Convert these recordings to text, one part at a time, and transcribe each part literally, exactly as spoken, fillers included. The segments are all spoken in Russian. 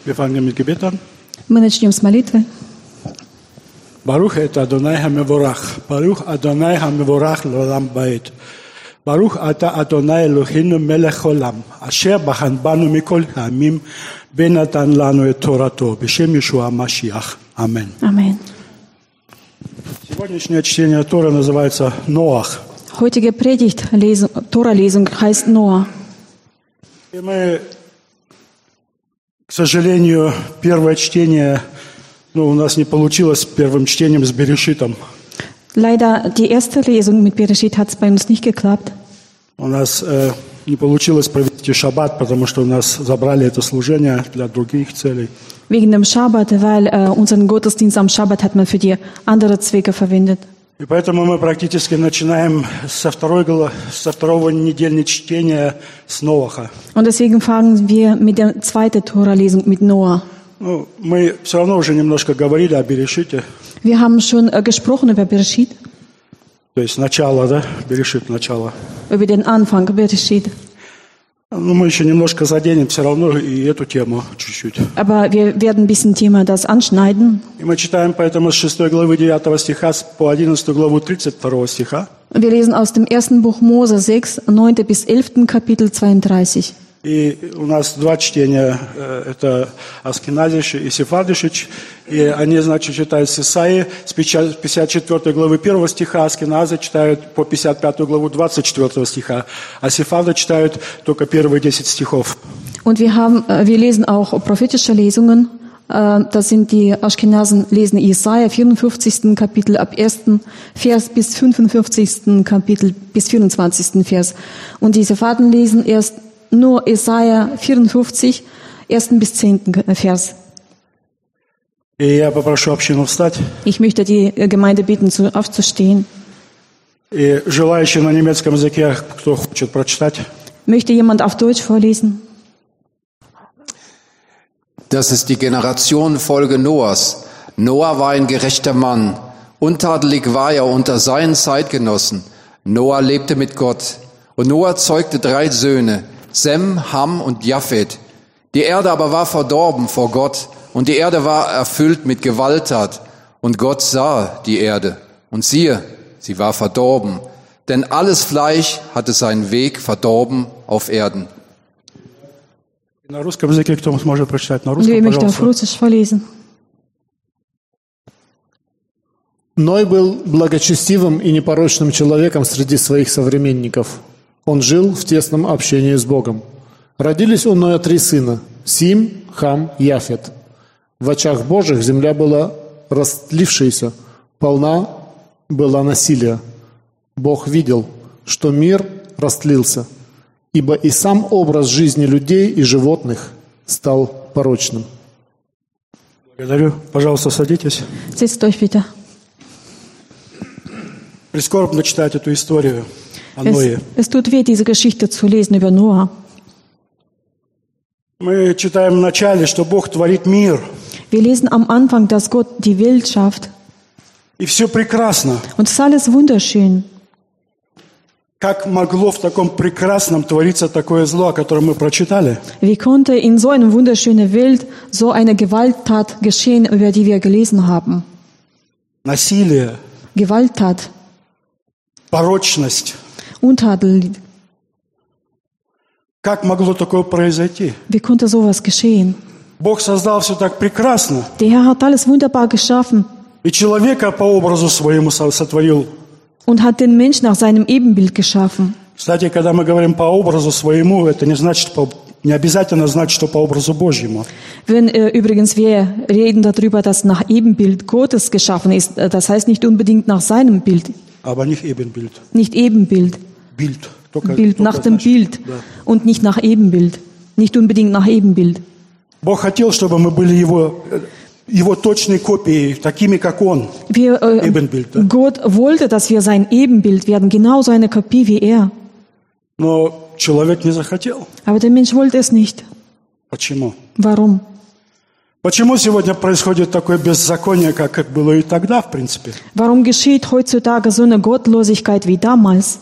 Wir fangen mit Gebet an. Мы начнем с молитвы. Барух это Адонай Хамеворах. Барух Адонай Хамеворах Лолам Баит. Барух ата Адонай Элохину Мелech Олам. Ашер бахан бану миколь хаамим бенатан лану эт Торато. Бешем Йешуа Машиах. Амин. Amen. Сегодняшнее чтение Тора называется Ноах. Heutige Predigt, Lesung, Tora-Lesung heißt Noah. И мы, к сожалению, первое чтение, ну, у нас не получилось первым чтением с Берешитом. Leider, die erste Lesung mit Bereshit hat es bei uns nicht geklappt. У нас э, не получилось провести шаббат, потому что у нас забрали это служение для других целей. Wegen dem Schabbat, weil äh, unseren Gottesdienst am Schabbat hat man für die andere Zwecke verwendet. И поэтому мы практически начинаем со, второй, со второго недельного чтения с Ноаха. Und deswegen fangen wir mit der zweiten Tora-Lesung mit Noah. Ну, мы все равно уже немножко говорили о Берешите. Wir haben schon äh, gesprochen über Bereshit, То есть начало, да? Берешит, начало. über den Anfang Bereshit. Но мы еще немножко заденем все равно и эту тему чуть-чуть. Aber wir werden ein bisschen Thema das anschneiden. И мы читаем поэтому с шестой главы девятого стиха по одиннадцатую главу тридцать второго стиха. Wir lesen aus dem ersten Buch Mose sechs, neunten bis elften Kapitel zweiunddreißig. И у нас два чтения, это Аскиназиш и Сефардишич, и они, значит, читают с Исаии с пятьдесят четвёртой главы первого стиха, Аскиназы читают по пятьдесят пятую главу двадцать четвёртого стиха, а Сефарды читают только первые десять стихов. Und wir haben, wir lesen auch prophetische Lesungen. Das sind die Aschkenasen lesen Jesaja vierundfünfzigsten Kapitel ab ersten Vers bis fünfundfünfzigsten Kapitel bis vierundzwanzigsten Vers. Und die Sepharden lesen erst nur Jesaja vierundfünfzig, ersten bis zehnten Vers. И я попрошу общину встать. Ich möchte die Gemeinde bitten, aufzustehen. И желающие на немецком языке, кто хочет прочитать. Möchte jemand auf Deutsch vorlesen? Das ist die Generationenfolge Noahs. Noah war ein gerechter Mann. Untadelig war er unter seinen Zeitgenossen. Noah lebte mit Gott. Und Noah zeugte drei Söhne, Sem, Ham und Japhet. Die Erde aber war verdorben vor Gott, und die Erde war erfüllt mit Gewalttat. Und Gott sah die Erde, und siehe, sie war verdorben. Denn alles Fleisch hatte seinen Weg verdorben auf Erden. На русском языке кто сможет прочитать? На русском, Wer möchte auf пожалуйста. Russisch vorlesen? Ной был благочестивым и непорочным человеком среди своих современников. Он жил в тесном общении с Богом. Родились у Ноя три сына – Сим, Хам, Яфет. В очах Божьих земля была растлившаяся, полна была насилия. Бог видел, что мир растлился, ибо и сам образ жизни людей и животных стал порочным. Благодарю. Пожалуйста, садитесь. Setzt euch bitte. Прискорбно читать эту историю о Es, Ное. es tut weh, diese Geschichte zu lesen über Noah. Мы читаем в начале, что Бог творит мир, Wir lesen am Anfang, dass Gott die Welt schafft. и все прекрасно. Und es ist alles wunderschön. Как могло в таком прекрасном твориться такое зло, о котором мы прочитали? Wie konnte in so einer wunderschönen Welt so eine Gewalttat geschehen, über die wir gelesen haben? Насилие, Gewalttat, порочность. Untadel. Как могло такое произойти? Wie konnte sowas geschehen? Бог создал все так прекрасно, Der Herr hat alles wunderbar geschaffen и человека по образу своему со- сотворил. und hat den Menschen nach seinem Ebenbild geschaffen. Кстати, когда мы говорим по образу своему, это не значит, по- не обязательно значит, что по образу Божьему. Wenn äh, übrigens wir reden darüber, dass nach Ebenbild Gottes geschaffen ist, äh, das heißt nicht unbedingt nach seinem Bild, Aber nicht Ebenbild. nicht Ebenbild, Bild. Только, Bild только nach dem значит, Bild да. und nicht nach Ebenbild, nicht unbedingt nach Ebenbild. Бог хотел, чтобы мы были Его, э, его точной копией, такими, как Он. Wir, äh, Ebenbild, да. Gott wollte, dass wir sein Ebenbild werden, genauso eine Kopie wie er. Но человек не захотел. Aber der Mensch wollte es nicht. Почему? Warum? Почему сегодня происходит такое беззаконие, как, как было и тогда, в принципе? Warum geschieht heutzutage so eine Gottlosigkeit wie damals?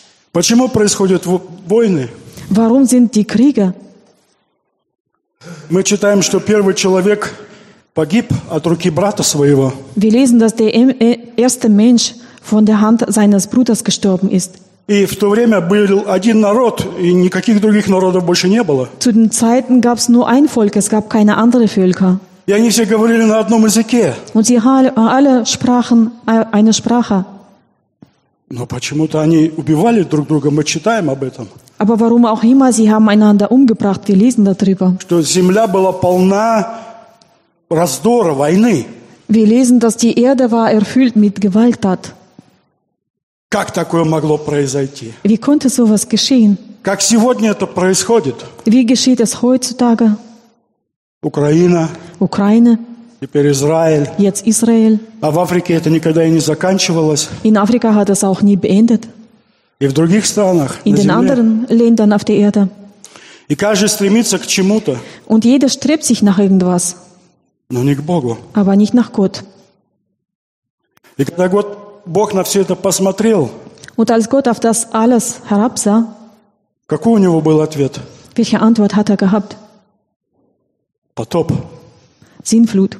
Почему происходят во- войны? Warum sind die Kriege? Мы читаем, что первый человек погиб от руки брата своего. Wir lesen, dass der em- äh, erste Mensch von der Hand seines Bruders gestorben ist. И в то время был один народ, и никаких других народов больше не было. Zu den Zeiten gab es nur ein Volk, es gab keine anderen Völker. И они все говорили на одном языке. Und sie alle, alle sprachen äh, eine Sprache. Но почему-то они убивали друг друга, мы читаем об этом. Aber warum auch immer, sie haben einander umgebracht, wir lesen darüber. Что земля была полна раздора, войны. Wir lesen, dass die Erde war erfüllt mit Gewalttat. Как такое могло произойти? Wie konnte sowas geschehen? Как сегодня это происходит? Wie geschieht es heutzutage? Украина, Ukraine, теперь Израиль. jetzt Israel. А в Африке это никогда и не заканчивалось. In Afrika hat es auch nie beendet. И в других странах In на den земле. anderen Ländern auf der Erde. И каждый стремится к чему-то, Und jeder strebt sich nach irgendwas, но не к Богу. aber nicht nach Gott. И когда Год- Бог на все это посмотрел, Und als Gott auf das alles herabsah, какой у него был ответ? welche Antwort hat er gehabt? Потоп. Sintflut.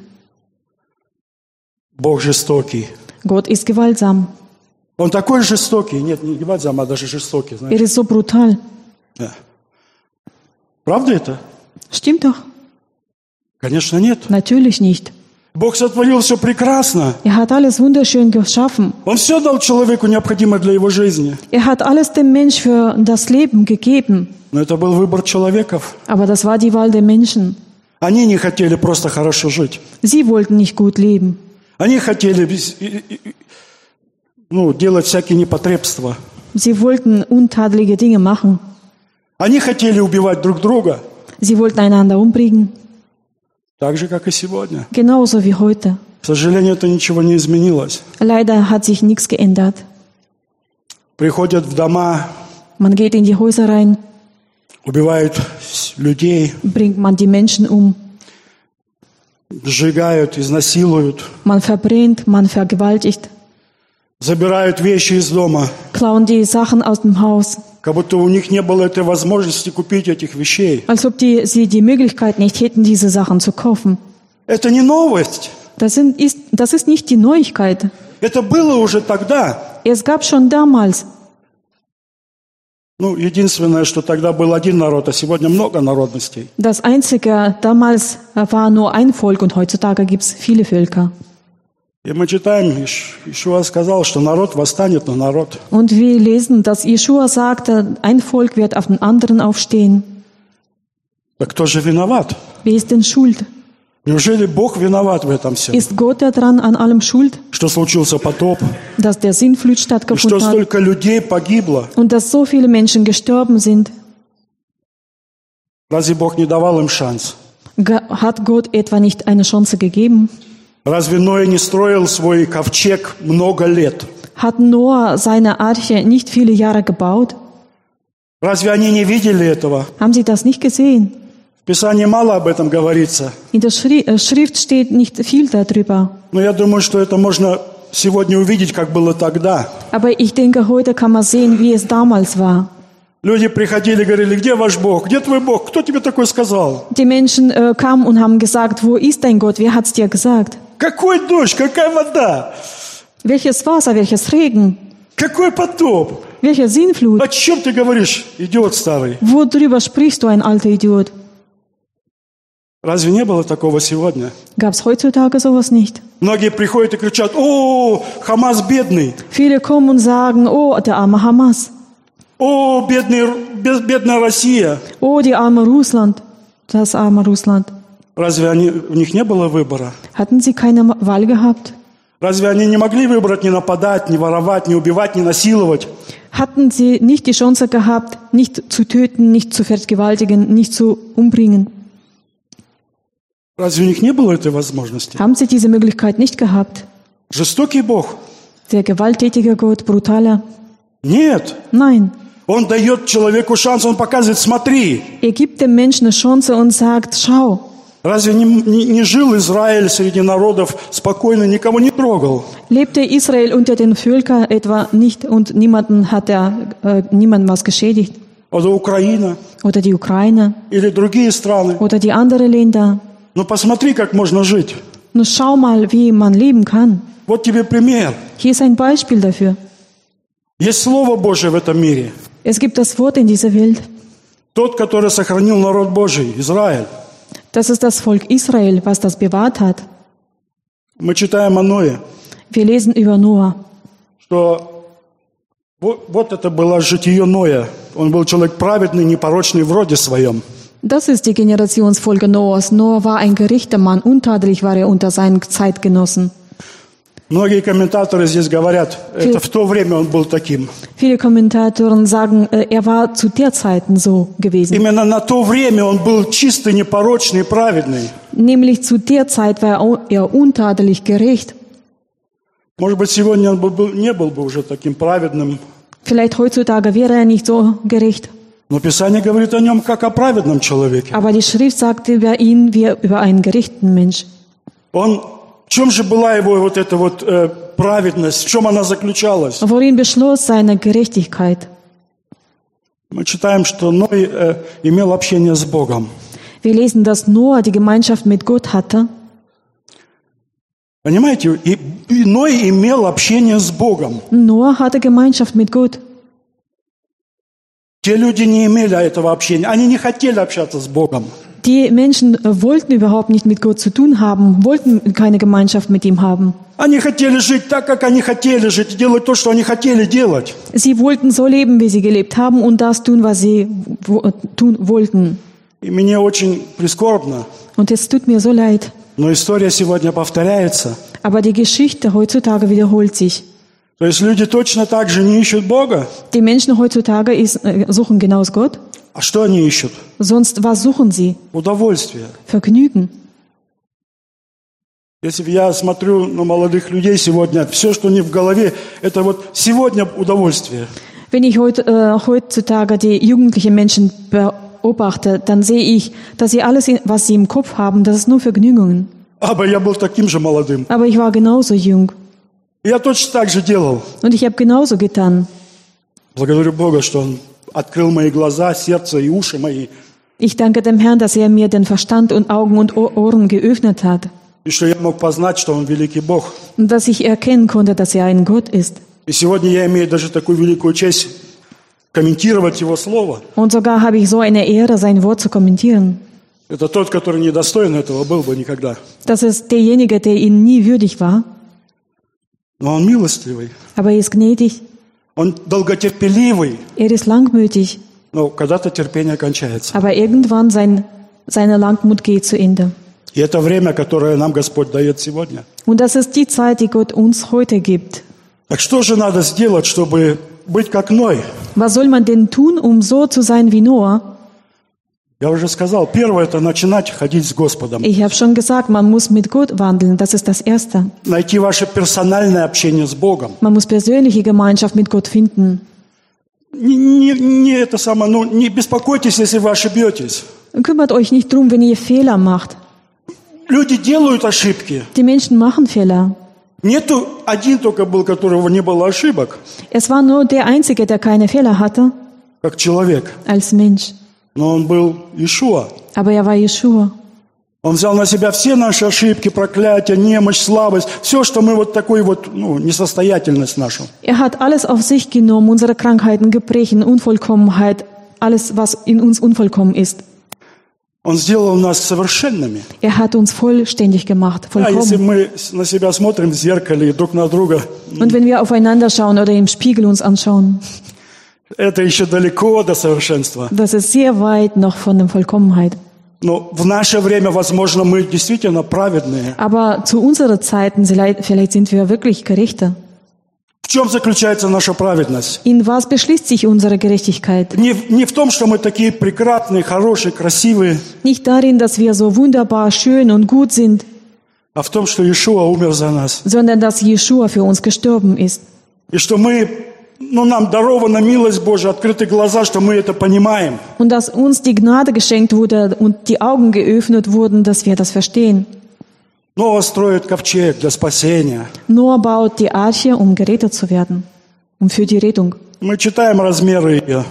Бог жестокий. Gott ist gewaltsam. Он такой жестокий. Нет, не gewaltsam, а даже жестокий. Знаете? Er ist so brutal. Да. Правда это? Stimmt doch? Конечно, нет. Natürlich nicht. Бог сотворил все прекрасно. Er hat alles wunderschön geschaffen. Он все дал человеку необходимое для его жизни. Er hat alles dem Mensch für das Leben gegeben. Но это был выбор человеков. Aber das war die Wahl der Menschen. Они не хотели просто хорошо жить. Sie wollten nicht gut leben. Они хотели без- и- и- и- ну, делать всякие непотребства. Sie wollten untadlige Dinge machen. Они хотели убивать друг друга, Sie wollten einander umbringen. так же, как и сегодня. Genauso wie heute. К сожалению, это ничего не изменилось. Leider hat sich nichts geändert. Приходят в дома, Man geht in die Häuser rein, убивают людей, bringt man die Menschen um. сжигают, изнасилуют, Man verbrennt, man vergewaltigt, забирают вещи из дома, klauen die Sachen aus dem Haus, как будто у них не было этой возможности купить этих вещей. als ob die, sie die Möglichkeit nicht hätten, diese Sachen zu kaufen. Это не новость. Das, sind, ist, das ist nicht die Neuigkeit. Это было уже тогда. Es gab schon damals. Ну, единственное, что тогда был один народ, а сегодня много народностей. Das Einzige, damals war nur ein Volk und heutzutage gibt es viele Völker. И мы читаем, Иш- Ишуа сказал, что народ восстанет на народ. Und wir lesen, dass Jeschua sagte, ein Volk wird auf den anderen aufstehen. Так кто же виноват? Wer ist denn schuld? Неужели Бог виноват в этом всем? Ist Gott daran an allem schuld, Что случился потоп? dass der Sintflut И что stattgefunden hat столько людей погибло? und dass so viele Menschen gestorben sind? Разве Бог не давал им шанс? Ge- Hat Gott etwa nicht eine Chance gegeben? Разве Ной не строил свой ковчег много лет? Hat Noah seine Arche nicht viele Jahre gebaut? Разве они не видели этого? Haben sie das nicht gesehen? В Писании мало об этом говорится. In der Schri- äh, Schrift steht nicht viel darüber. Но я думаю, что это можно сегодня увидеть, как было тогда. Aber ich denke, heute kann man sehen, wie es damals war. Люди приходили и говорили, где ваш Бог? Где твой Бог? Кто тебе такое сказал? Die Menschen äh, kamen und haben gesagt, wo ist dein Gott? Wer hat's dir gesagt? Какой дождь? Какая вода? Welches Wasser, welches Regen, Какой потоп? welche Sintflut? О чем ты говоришь, идиот старый? Worüber sprichst du, ein alter Idiot? Разве не было такого сегодня? Gab's heutzutage sowas nicht? Многие приходят и кричат, о, Хамас бедный, Viele kommen und sagen, oh, der arme Hamas, о, бедный, Ру- бед- бедная Россия. oh, die arme Russland, das arme Russland. Разве они, у них не было выбора? Hatten sie keine Wahl gehabt? Разве они не могли выбрать не нападать, не воровать, не убивать, не насиловать? Hatten sie nicht die Chance gehabt, nicht zu töten, nicht zu vergewaltigen, nicht zu umbringen? Разве у них не было этой возможности? Haben sie diese Möglichkeit nicht gehabt? Жестокий Бог? Der gewalttätige Gott, brutaler? Нет. Nein. Он дает человеку шанс, он показывает, смотри. Er gibt dem Menschen eine Chance und sagt, schau, Разве не, не- не жил Израиль среди народов спокойно, никого не трогал? lebte Israel unter den Völkern etwa nicht und niemanden hat er, äh, niemandem was geschädigt? Oder Украина, oder die Ukraine или другие страны. oder die anderen Länder. Но посмотри, как можно жить. Nur schau mal, wie man leben kann. Вот тебе пример. Hier ist ein Beispiel dafür. Есть Слово Божие в этом мире. Es gibt das Wort in dieser Welt. Тот, который сохранил народ Божий, Израиль. Das ist das Volk Israel, was das bewahrt hat. Мы читаем о Ное, Wir lesen über Noah. что вот, вот это было житие Ноя. Он был человек праведный, непорочный в роде своем. Das ist die Generationsfolge Noahs. Noah war ein gerechter Mann, untadelig war er unter seinen Zeitgenossen. Многие комментаторы здесь говорят, это в то время он был таким. Viele Kommentatoren sagen, äh, er war zu der Zeiten so gewesen. Именно на то время он был чистый, непорочный, праведный. Nämlich zu der Zeit war er untadelig gerecht. Может быть, сегодня он был, не был бы уже таким праведным. Vielleicht heutzutage wäre er nicht so gerecht. Но Писание говорит о нем как о праведном человеке. Aber die Schrift sagt über ihn wie über einen gerechten Mensch. Он, в чем же была его вот эта вот э, праведность, в чем она заключалась? Worin beschloss seine Gerechtigkeit? Мы читаем, что Ной э, имел общение с Богом. Wir lesen, dass Noah die Gemeinschaft mit Gott hatte. Понимаете, и, и Ной имел общение с Богом. Noah hatte Gemeinschaft mit Gott. Те люди не имели этого общения, они не хотели общаться с Богом. Die Menschen wollten überhaupt nicht mit Gott zu tun haben, wollten keine Gemeinschaft mit ihm haben. Они хотели жить так, как они хотели жить, делать то, что они хотели делать. Sie wollten so leben, wie sie gelebt haben und das tun, was sie wo, tun wollten. И мне очень прискорбно, Und es tut mir so leid. но история сегодня повторяется. Aber die Geschichte heutzutage wiederholt sich. То есть люди точно так же не ищут Бога. Die Menschen heutzutage ist, äh, suchen genau Gott. А что они ищут? Sonst was suchen sie? Удовольствие. Vergnügen. Если я смотрю на молодых людей сегодня, все, что у них в голове, это вот сегодня удовольствие. Wenn ich heut, äh, heutzutage die jugendlichen Menschen beobachte, dann sehe ich, dass sie alles, was sie im Kopf haben, das ist nur Vergnügungen. Aber я был таким же молодым. Aber ich war genauso jung. Я точно так же делал. Und ich habe genauso getan. Благодарю Бога, что Он открыл мои глаза, сердце и уши мои. Ich danke dem Herrn, dass er mir den Verstand und Augen und Ohren geöffnet hat. И что я мог познать, что Он великий Бог. Und dass ich erkennen konnte, dass er ein Gott ist. И сегодня я имею даже такую великую честь комментировать Его Слово. Und sogar habe ich so eine Ehre, sein Wort zu kommentieren. Это тот, который недостоин этого был бы никогда. Das ist derjenige, der ihnen nie würdig war. Но Он милостливый. Aber er ist gnädig, Он долготерпеливый. er ist langmütig. Но когда-то терпение кончается. Aber irgendwann sein, seine Langmut geht zu Ende. И это время, которое нам Господь дает сегодня. Und das ist die Zeit, die Gott uns heute gibt. Так что же надо сделать, чтобы быть как Ной? Was soll man denn tun, um so zu sein wie Noah? Я уже сказал, первое – это начинать ходить с Господом. Ich habe schon gesagt, man muss mit Gott wandeln, das ist das Erste. Найти ваше персональное общение с Богом. Man muss persönliche Gemeinschaft mit Gott finden. Не, не, не это самое, ну, не беспокойтесь, если вы ошибетесь. Kümmert euch nicht drum, wenn ihr Fehler macht. Люди делают ошибки. Die Menschen machen Fehler. Нету один только был, у которого не было ошибок, Es war nur der Einzige, der keine Fehler hatte, как человек. als Mensch. Но он был Иешуа. Aber er war Jeschua. Он взял на себя все наши ошибки, проклятия, немощь, слабость, все, что мы вот такой вот, ну, несостоятельность нашу. Er hat alles auf sich genommen, unsere Krankheiten, Gebrechen, Unvollkommenheit, alles, was in uns unvollkommen ist. Он сделал нас совершенными. Er hat uns vollständig gemacht, А если vollkommen. мы на себя смотрим в зеркале и друг на друга, Und wenn wir aufeinander schauen oder im Spiegel uns anschauen, это еще далеко до совершенства. das ist sehr weit noch von der Vollkommenheit. Но в наше время, возможно, мы действительно праведные. Aber zu unserer Zeiten, vielleicht vielleicht sind wir wirklich Gerechte. В чем заключается наша праведность? In was beschließt sich unsere Gerechtigkeit? Не, в- не в том, что мы такие прекрасные, хорошие, красивые, Nicht darin, dass wir so wunderbar, schön und gut sind, а в том, что Иешуа умер за нас. sondern dass Jeschua für uns gestorben ist. И что мы, ну, нам дарована милость Божия, открыты глаза, что мы это понимаем. Und dass uns die Gnade geschenkt wurde und die Augen geöffnet wurden, dass wir das verstehen. Noah строит ковчег для спасения. Noah baut die Arche, um gerettet zu werden, um für die Rettung. Мы читаем размеры ее.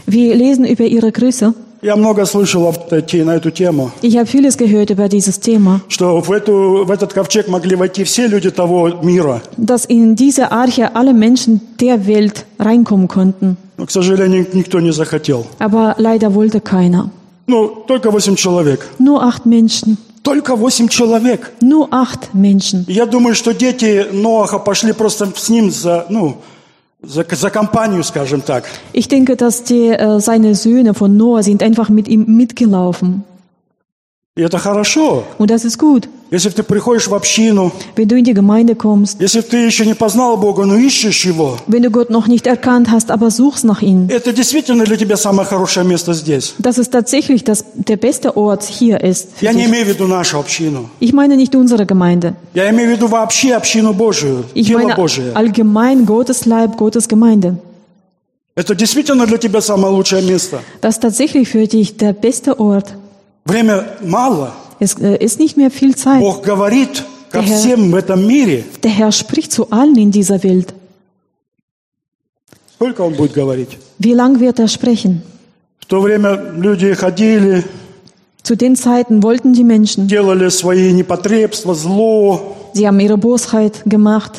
Wir lesen über ihre Größe. Я много слышал об этой- на эту тему, Ich habe vieles gehört über dieses Thema, что в, эту, в этот ковчег могли войти все люди того мира. dass in diese Arche alle Menschen der Welt reinkommen konnten. Но, к сожалению, никто не захотел. Aber leider wollte keiner. Ну, только восемь человек. Nur acht Menschen. Только восемь человек. Nur acht Menschen. И я думаю, что дети Ноаха пошли просто с ним за, ну, за, за компанию, скажем так. Ich denke, dass die, äh, seine Söhne von Noah sind einfach mit ihm mitgelaufen. И это хорошо. Und das ist gut. Если ты приходишь в общину, Wenn du in die Gemeinde kommst, если ты еще не познал Бога, но ищешь Его, wenn du Gott noch nicht erkannt hast, aber suchst nach ihm, это действительно для тебя самое хорошее место здесь. dass es tatsächlich das, der beste Ort hier ist. für Я не dich. имею в виду нашу общину. Ich meine nicht unsere Gemeinde. Я имею в виду вообще общину Божию, Ich тело meine Божие. allgemein Gottes Leib, Gottes Gemeinde. Это действительно для тебя самое лучшее место. Das ist tatsächlich für dich der beste Ort. Время мало. Es äh, ist nicht mehr viel Zeit. Бог говорит ко Der Herr- всем в этом мире. Der Herr spricht zu allen in dieser Welt. Сколько Он будет говорить? Wie lang wird er sprechen? В то время люди ходили, Zu den Zeiten wollten die Menschen, делали свои непотребства, зло. sie haben ihre Bosheit gemacht,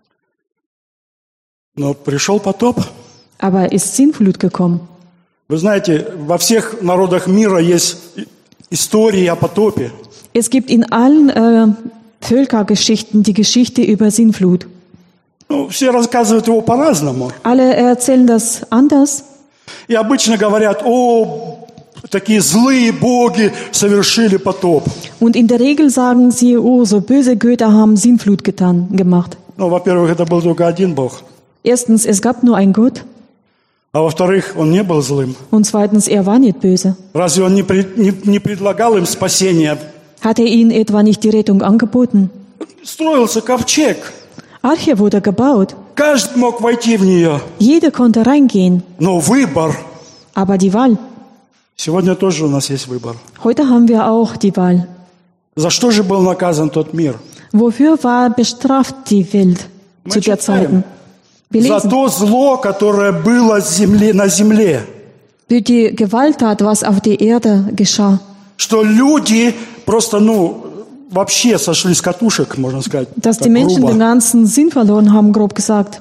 Но пришел потоп. aber ist Sintflut gekommen. Вы знаете, во всех народах мира есть истории о потопе. Es gibt in allen äh, Völkergeschichten die Geschichte über Sintflut. Ну, все рассказывают его по-разному. Alle erzählen das anders. И обычно говорят, о, такие злые боги совершили потоп. Und in der Regel sagen sie, oh, so böse Götter haben Sintflut getan, gemacht. Ну, во-первых, это был только один бог. Erstens, es gab nur einen Gott. А во-вторых, он не был злым. Und zweitens, er war nicht böse. Разве он не, пред- не, не предлагал им спасения? Hat er ihnen etwa nicht die Rettung angeboten? Строился ковчег. Arche wurde gebaut. Каждый мог войти в нее. Jeder konnte reingehen. Но выбор. Aber die Wahl. Сегодня тоже у нас есть выбор. Heute haben wir auch die Wahl. За что же был наказан тот мир? Wofür war bestraft die Welt zu der Zeiten? Wir За lesen, то зло, которое было земле, на земле. für die Gewalttat, was auf der Erde geschah. Что люди просто, ну, вообще сошли с катушек, можно сказать. Dass так die Menschen грубо. den ganzen Sinn verloren haben, grob gesagt.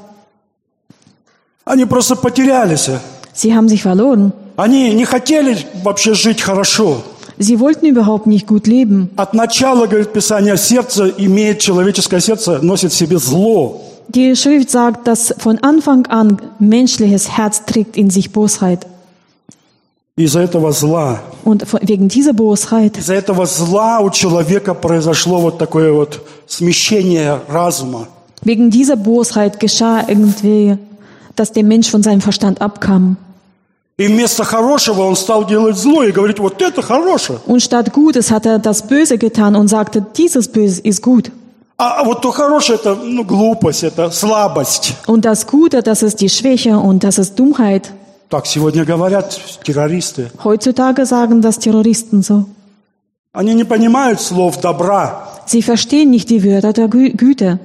Они просто потерялись. Sie haben sich verloren. Они не хотели вообще жить хорошо. Sie wollten überhaupt nicht gut leben. От начала, говорит Писание, сердце имеет, человеческое сердце носит в себе зло. Die Schrift sagt, dass von Anfang an menschliches Herz trägt in sich Bosheit. Из-за этого зла, Und von- wegen dieser Bosheit, из-за этого зла у человека произошло вот такое вот смещение разума. wegen dieser Bosheit geschah irgendwie, dass der Mensch von seinem Verstand abkam. И вместо хорошего он стал делать зло и говорить, вот это хорошее. Und statt Gutes hat er das Böse getan und sagte, dieses Böse ist gut. А а вот то хорошее, это ну, глупость, это слабость. Und das Gute, das ist die Schwäche und das ist Dummheit. Так сегодня говорят террористы. Heutzutage sagen das Terroristen so. Они не понимают слов добра. Sie verstehen nicht die Wörter der Gü Güte.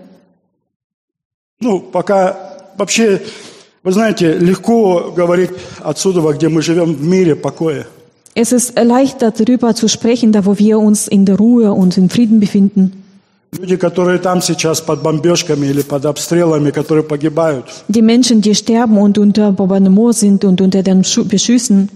Ну, пока вообще, вы знаете, легко говорить отсюда, где мы живем в мире, покое. Es ist leicht darüber zu sprechen, da wo wir uns in der Ruhe und in Frieden befinden. Люди, которые там сейчас под бомбежками или под обстрелами, которые погибают. Die Menschen, die sterben und unter Bombardement sind und unter den Schu- Beschüssen,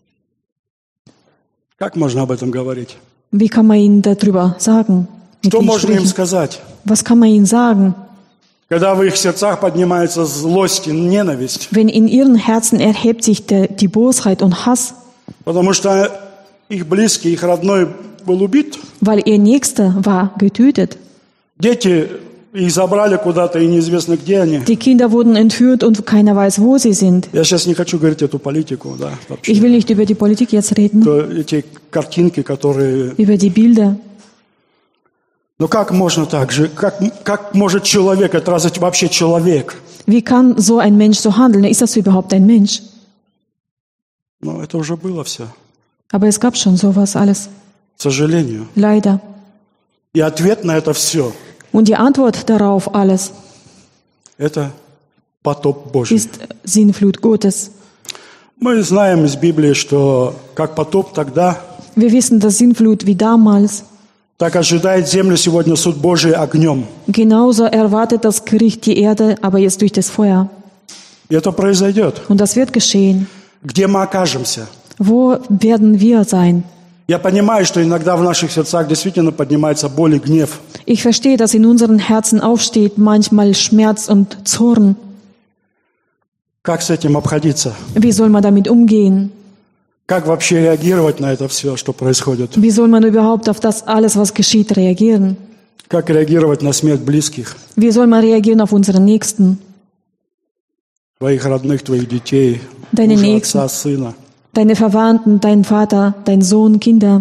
Как можно об этом говорить? wie kann man ihnen darüber sagen? Mit Что ihnen можно им sprechen? сказать? Was kann man ihnen sagen, Когда в их сердцах поднимается злость и ненависть. wenn in ihren Herzen erhebt sich der, die Bosheit und Hass, Потому что их близкий, их родной был убит. weil ihr Nächster war getötet. Дети, их забрали куда-то, и неизвестно, где они. Die Kinder wurden entführt und keiner weiß, wo sie sind. Я сейчас не хочу говорить эту политику, да, вообще. Ich will nicht über die Politik jetzt reden, То эти картинки, которые... über die Bilder. Ну как можно так же? Как, как может человек, это разве вообще человек? Wie kann so ein Mensch so handeln? Ist das überhaupt ein Mensch? Ну это уже было все, Aber es gab schon sowas alles. к сожалению. Leider. И ответ на это все Und die Antwort darauf alles – это потоп Божий. ist Sinnflut Gottes. Мы знаем из Библии, что как потоп тогда, Wir wissen, dass Sintflut wie damals, так ожидает землю сегодня суд Божий огнем. genauso erwartet das Gericht die Erde, aber jetzt durch das Feuer. И это произойдет. Und das wird geschehen. Где мы окажемся? Wo werden wir sein? Я понимаю, что иногда в наших сердцах действительно поднимается боль и гнев. Ich verstehe, dass in unseren Herzen aufsteht manchmal Schmerz und Zorn. Как с этим обходиться? Wie soll man damit umgehen? Как вообще реагировать на это все, что происходит? Wie soll man überhaupt auf das alles, was geschieht, reagieren? Как реагировать на смерть близких, Wie soll man reagieren auf unsere Nächsten, твоих родных, твоих детей, Deine мужа, Nächsten. отца, сына? deine Verwandten, dein Vater, dein Sohn, Kinder?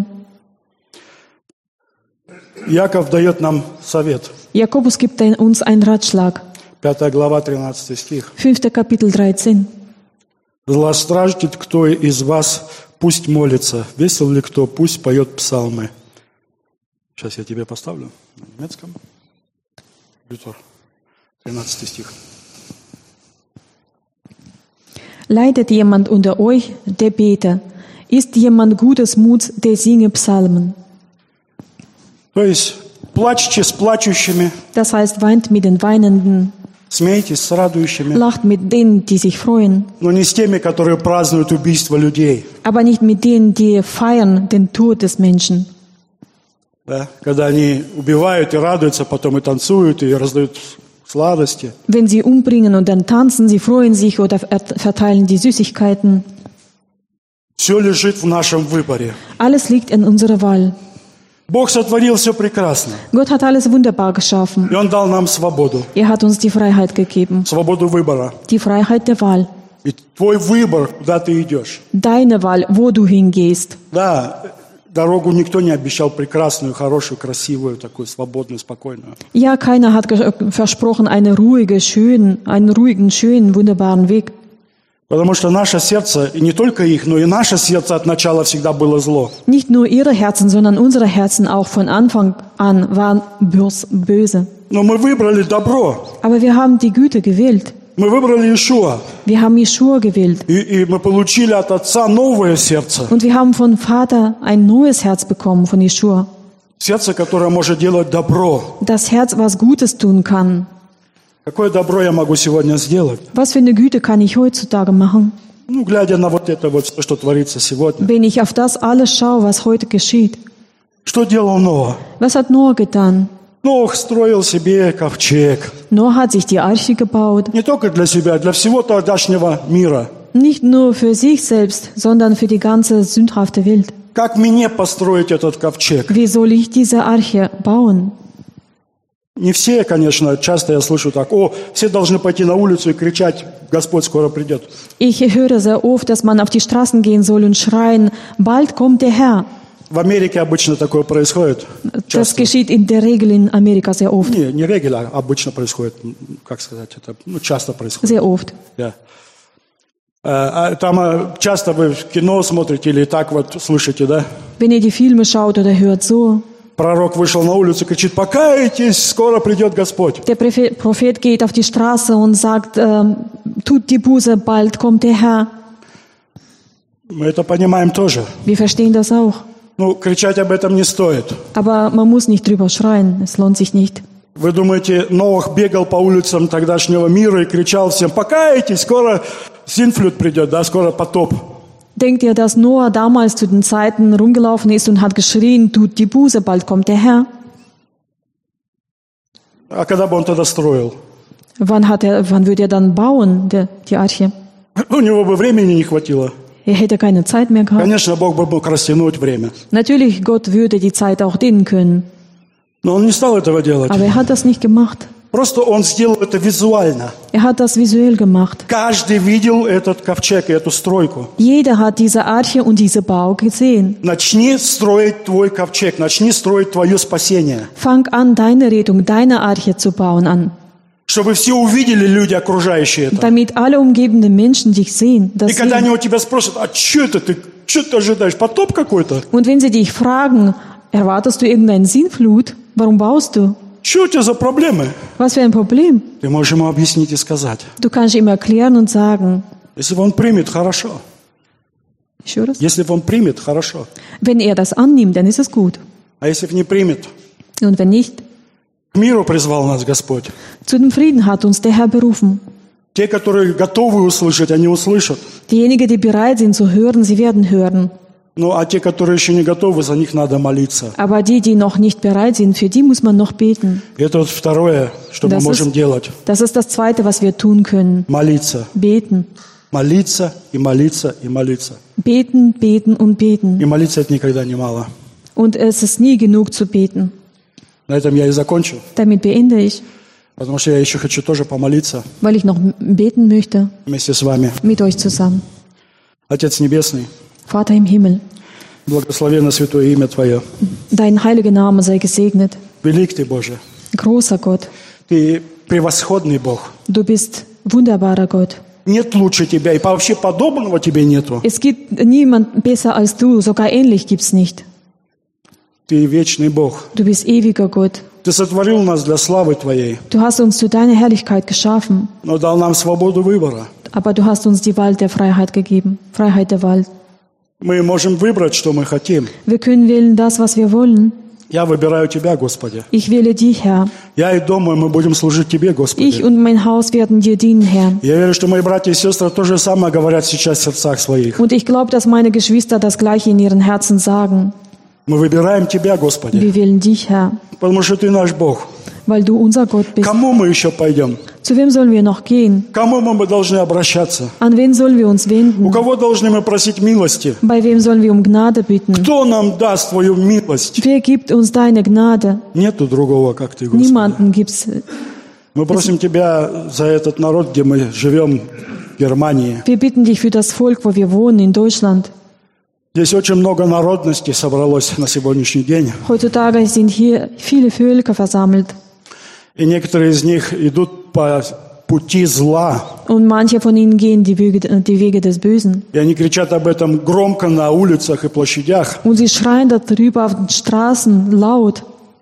Яков дает нам совет. Jakobus gibt ein- uns einen Ratschlag. Пятая глава, тринадцатый стих. fünfter Kapitel dreizehn. «Злостраждет кто из вас, пусть молится. Весел ли кто, пусть поет псалмы». Сейчас я тебе поставлю на немецком. Лютер, тринадцатый стих. Leidet jemand unter euch, der bete? Ist jemand gutes Muts, der singe Psalmen? То есть плачьте с плачущими, Das heißt, weint mit den Weinenden, смейтесь с радующими, lacht mit denen, die sich freuen, но не с теми, которые празднуют убийство людей. aber nicht mit denen, die feiern den Tod des Menschen. Да? Когда они убивают и радуются, потом и танцуют, и раздают сладости. Wenn sie umbringen und dann tanzen, sie freuen sich oder ver- verteilen die Süßigkeiten. Все лежит в нашем выборе. Alles liegt in unserer Wahl. Бог сотворил все прекрасно. Gott hat alles wunderbar geschaffen. И Он дал нам свободу. Er hat uns die Freiheit gegeben, Свободу выбора. die Freiheit der Wahl. И твой выбор, куда ты идешь. Deine Wahl, wo du hingehst. Да, дорогу никто не обещал прекрасную, хорошую, красивую, такую свободную, спокойную. Ja, keiner hat ge- versprochen, eine ruhige, schönen, einen ruhigen, schönen, wunderbaren Weg. Потому что наше сердце, и не только их, но и наше сердце от начала всегда было зло. Nicht nur ihre Herzen, sondern unsere Herzen auch von Anfang an waren bös- böse. Но мы выбрали добро. Aber wir haben die Güte gewählt. Мы выбрали Иешуа. Wir haben Jeschua gewählt. И, и мы получили от Отца новое сердце. Und wir haben von Vater ein neues Herz bekommen, von Jeschua. Сердце, которое может делать добро. Das Herz, was Gutes tun kann. Какое добро я могу сегодня сделать? Was für eine Güte kann ich heutzutage machen? Ну, глядя на вот это вот, все, что творится сегодня. Wenn ich auf das alles schaue, was heute geschieht. Что делал Ноа? Was hat Noah getan? Нох строил себе ковчег. Noah hat sich die Arche gebaut. Не только для себя, для всего тогдашнего мира. Nicht nur für sich selbst, sondern für die ganze sündhafte Welt. Как мне построить этот ковчег? Wie soll ich diese Arche bauen? Не все, конечно, часто я слышу так: о, все должны пойти на улицу и кричать: Господь скоро придет. Ich höre sehr oft, dass man auf die Straßen gehen soll und schreien, bald kommt der Herr. В Америке обычно такое происходит. Das Часто. geschieht in der Regel in Amerika sehr oft. Не, не регель, а обычно происходит. Как сказать это? Ну, часто происходит. Sehr oft. Да. А, а Там а, часто вы кино смотрите или так вот слышите, да? Wenn ihr die Filme schaut oder hört so, Пророк вышел на улицу и кричит: покайтесь, скоро придет Господь. der Prophet Prophet geht auf die Straße und sagt, ähm, tut die Buße, bald kommt der Herr. Мы это понимаем тоже. Wir verstehen das auch. Ну, кричать об этом не стоит. Aber man muss nicht drüber schreien, es lohnt sich nicht. Вы думаете, Ноах бегал по улицам тогдашнего мира и кричал всем: покайтесь, скоро Синфлют придет, да, скоро потоп. Denkt ihr, dass Noah damals zu den Zeiten rumgelaufen ist und hat geschrien, tut die Buße, bald kommt der Herr? А когда бы он тогда строил? Wann, hat er, wann wird er dann bauen, der, die Arche? У него бы времени не хватило. Er hätte keine Zeit mehr gehabt. Конечно, Бог бы мог растянуть время. Natürlich, Gott würde die Zeit auch dehnen können. Но он не стал этого делать. Aber er hat das nicht gemacht. Просто он сделал это визуально. Er hat das visuell gemacht. Каждый видел этот ковчег и эту стройку. Jeder hat diese Arche und diese Bau gesehen. Начни строить твой ковчег, начни строить твое спасение. Fang an, deine Rettung, deine Arche zu bauen an. Чтобы все увидели, люди, окружающие это. Damit alle umgebenden Menschen dich sehen. Das И когда sehen. они у тебя спросят: а что это ты, что ты ожидаешь, потоп какой-то? Und wenn sie dich fragen, erwartest du irgendeinen Sinnflut? Warum baust du? Что у тебя за проблемы? Was für ein Problem? Ты можешь ему объяснить и сказать. Du kannst ihm erklären und sagen, Если он примет, хорошо. Еще раз. Если он примет, хорошо. Wenn er das annimmt, dann ist es gut. А если не примет? Und wenn nicht, К миру призвал нас Господь. zu dem Frieden hat uns der Herr berufen. Те, которые готовы услышать, они услышат. Diejenigen, die bereit sind zu hören, sie werden hören. Ну, а те, которые еще не готовы, за них надо молиться. Aber die, die noch nicht bereit sind, für die muss man noch beten. И это вот второе, что мы Das можем ist, делать. das ist das Zweite, was wir tun können. Молиться. Beten. Молиться и молиться и молиться. Beten, beten und beten. И молиться это никогда не мало. Und es ist nie genug zu beten. На этом я и закончу. Damit beende ich, Потому что я еще хочу тоже помолиться weil ich noch beten möchte вместе с вами. mit euch zusammen. Отец Небесный, Vater im Himmel, благословенно святое имя Твое. dein heiliger Name sei gesegnet. Велик Ты, Боже. Großer Gott, Ты превосходный Бог. du bist wunderbarer Gott. Нет лучше Тебя, и вообще подобного Тебе нету. Es gibt niemand besser als du, sogar ähnlich gibt's nicht. Ты вечный Бог. Du bist ewiger Gott. Ты сотворил нас для славы Твоей, Du hast uns zu deiner Herrlichkeit geschaffen, но дал нам свободу выбора. aber du hast uns die Wahl der Freiheit gegeben, Freiheit der Wahl. Мы можем выбрать, что мы хотим. Wir können wählen das, was wir wollen. Я выбираю Тебя, Господи. Ich wähle dich, Herr. Я и дома, мы будем служить Тебе, Ich Господи. und mein Haus werden dir dienen, Herr. Я верю, что мои братья и сестры то же самое говорят сейчас в сердцах своих. Und ich glaube, dass meine Geschwister das Gleiche in ihren Herzen sagen. Мы выбираем Тебя, Господи, Wir wählen dich, Herr, потому что Ты наш Бог. weil du unser Gott К bist. кому мы еще пойдем? Zu wem sollen wir noch gehen? К кому мы должны обращаться? An wen sollen wir uns У wenden? кого должны мы просить милости? Bei wem sollen wir um Gnade bitten? Кто нам даст Твою милость? Wer gibt uns deine Gnade? Нету другого, как Ты, Господи. Niemanden gibt's. Мы просим Тебя за этот народ, где мы живем, в Германии. Wir bitten dich für das Volk, wo wir wohnen, in Deutschland. Здесь очень много народностей собралось на сегодняшний день. Heutzutage sind hier viele Völker versammelt. И некоторые из них идут по пути зла. Und manche von ihnen gehen die Wege, die Wege des Bösen. И они кричат об этом громко на улицах и площадях. Und sie schreien darüber auf den Straßen laut.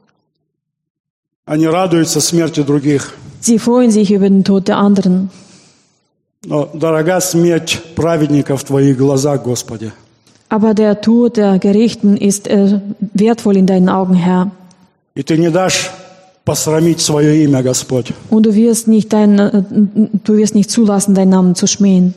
Они радуются смерти других. Sie freuen sich über den Tod der anderen. Но дорога смерть праведника в Твоих глазах, Господи. Aber der Tod der Gerechten ist äh, wertvoll in deinen Augen, Herr. И Ты не дашь посрамить свое имя, Господь. Und du wirst nicht dein, äh, du wirst nicht zulassen, deinen Namen zu schmähen.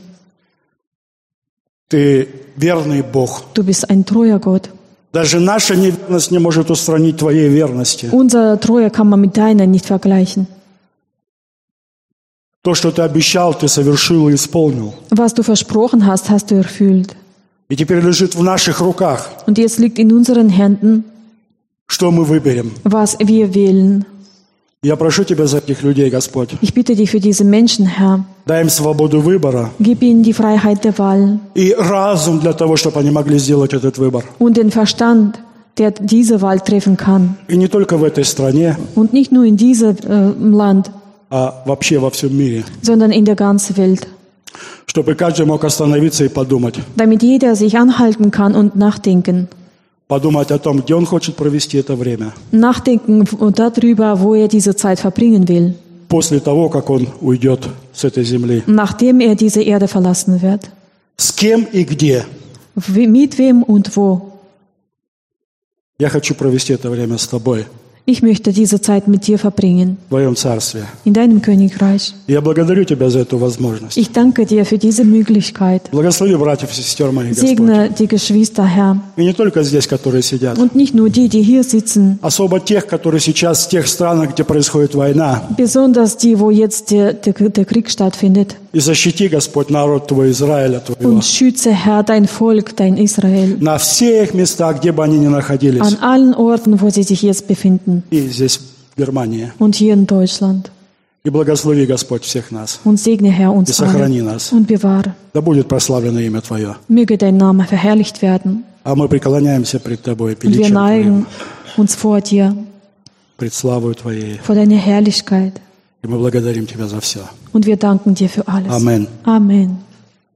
Ты верный Бог. Du bist ein treuer Gott. Даже наша неверность не может устранить Твоей верности. Unsere Treue kann man mit deiner nicht vergleichen. То, что Ты обещал, Ты совершил и исполнил. Was du versprochen hast, hast du erfüllt. И теперь лежит в наших руках, Und jetzt liegt in unseren Händen, что мы выберем. was wir wählen. Я прошу Тебя за этих людей, Господь. Ich bitte dich für diese Menschen, Herr. Дай им свободу выбора Gib ihnen die Freiheit der Wahl и разум для того, чтобы они могли сделать этот выбор. und den Verstand, der diese Wahl treffen kann. И не только в этой стране, Und nicht nur in diesem äh, Land, а вообще во всем мире. sondern in der ganzen Welt. Чтобы каждый мог остановиться и подумать. Damit jeder sich anhalten kann und nachdenken. Подумать о том, где он хочет провести это время. Nachdenken darüber, wo er diese Zeit verbringen will, После того, как он уйдет с этой земли. nachdem er diese Erde verlassen wird. С кем и где. Wie- Mit wem und wo. Я хочу провести это время с Тобой, Ich möchte diese Zeit mit dir verbringen, в Твоем Царстве. in deinem Königreich. Я благодарю Тебя за эту возможность. Ich danke dir für diese Möglichkeit. Благослови братьев и сестер моих, Господь. Segne die Geschwister, Herr. И не только здесь, которые сидят. Und nicht nur die, die hier sitzen, Особо тех, которые сейчас в тех странах, где происходит война. besonders die, wo jetzt der, der, der Krieg stattfindet. И защити, Господь, народ Твой, Израиля Твоего. Und schütze, Herr, dein Volk, dein Israel, На всех местах, где бы они ни находились. an allen Orten, wo sie sich jetzt befinden. И здесь, в Германии. Und hier in Deutschland. И благослови, Господь, всех нас. Und segne, Herr, И uns сохрани alle. нас. Und bewahre. Да будет прославлено имя Твое. Möge dein Name verherrlicht werden. А мы преклоняемся пред Тобой, Und wir величием Твоим, neigen uns vor dir, пред славою Твоей. vor deiner Herrlichkeit. И мы благодарим Тебя за все. Und wir danken dir für alles. Amen. Amen.